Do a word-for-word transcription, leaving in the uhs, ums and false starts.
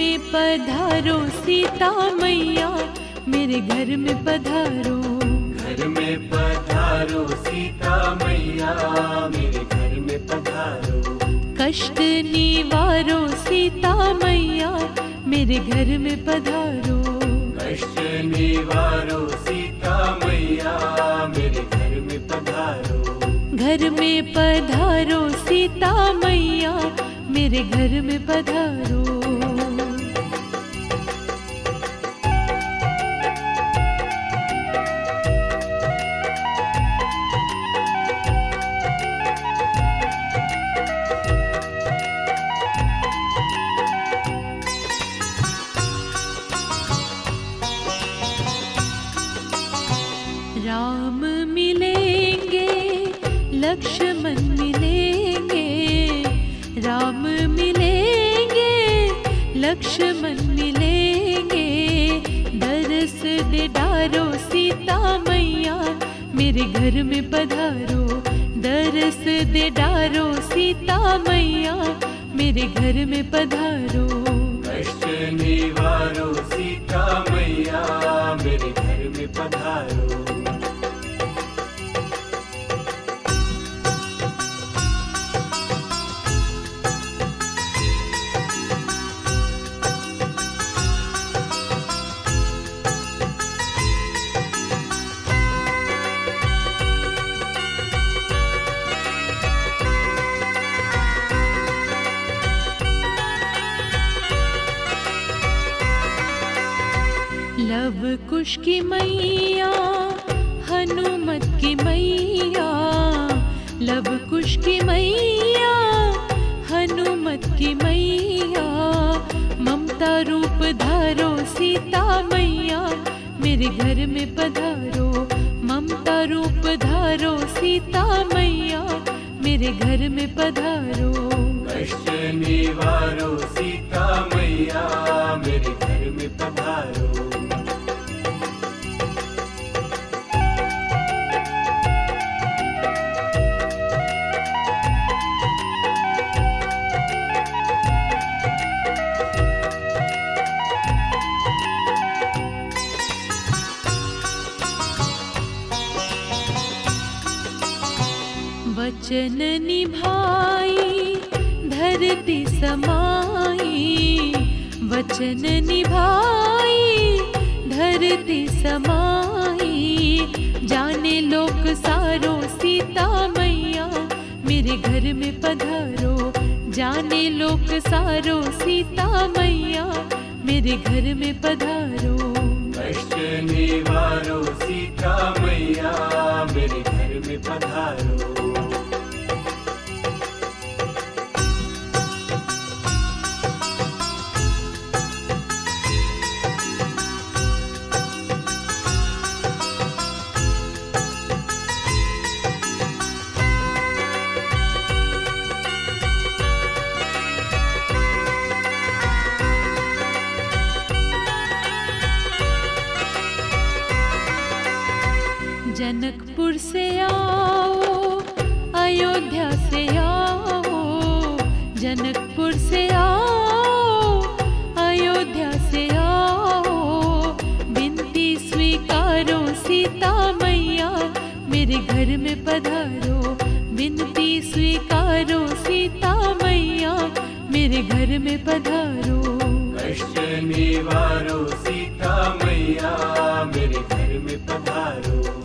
में पधारो सीता मैया, मेरे घर में पधारो। घर में पधारो सीता मैया, मेरे घर में पधारो। कष्ट निवारो सीता मैया, मेरे घर में पधारो। कष्ट निवारो सीता मैया, मेरे घर में पधारो। घर में पधारो सीता मैया, मेरे घर में पधारो। राम मिलेंगे लक्ष्मण मिलेंगे, राम मिलेंगे लक्ष्मण मिलेंगे। दरस दे डारो सीता मैया, मेरे घर में पधारो। दरस दे डारो सीता मैया, मेरे घर में पधारो। कष्ट निवारो सीता मैया, मेरे घर में पधारो। लव कुश की मैया, हनुमत की मैया। लव कुश की मैया, हनुमत की मैया। ममता रूप धारो सीता मैया, मेरे घर में पधारो। ममता रूप धारो सीता मैया, मेरे घर में पधारो। कष्ट निवारो सीता मैया, मेरे घर में पधारो। वचन निभाई धरती समाई, वचन निभाई धरती समाई। जाने लोक सारो सीता मैया, मेरे घर में पधारो। जाने लोक सारो सीता मैया, मेरे घर में पधारो। कष्ट निवारो सीता मैया, मेरे घर में पधारो। जनकपुर से आओ, अयोध्या से आओ। जनकपुर से आओ, अयोध्या से आओ। विनती स्वीकारो सीता मैया, मेरे घर में पधारो। विनती स्वीकारो सीता मैया, मेरे घर में पधारो। कष्ट निवारो सीता मैया, मेरे घर में पधारो।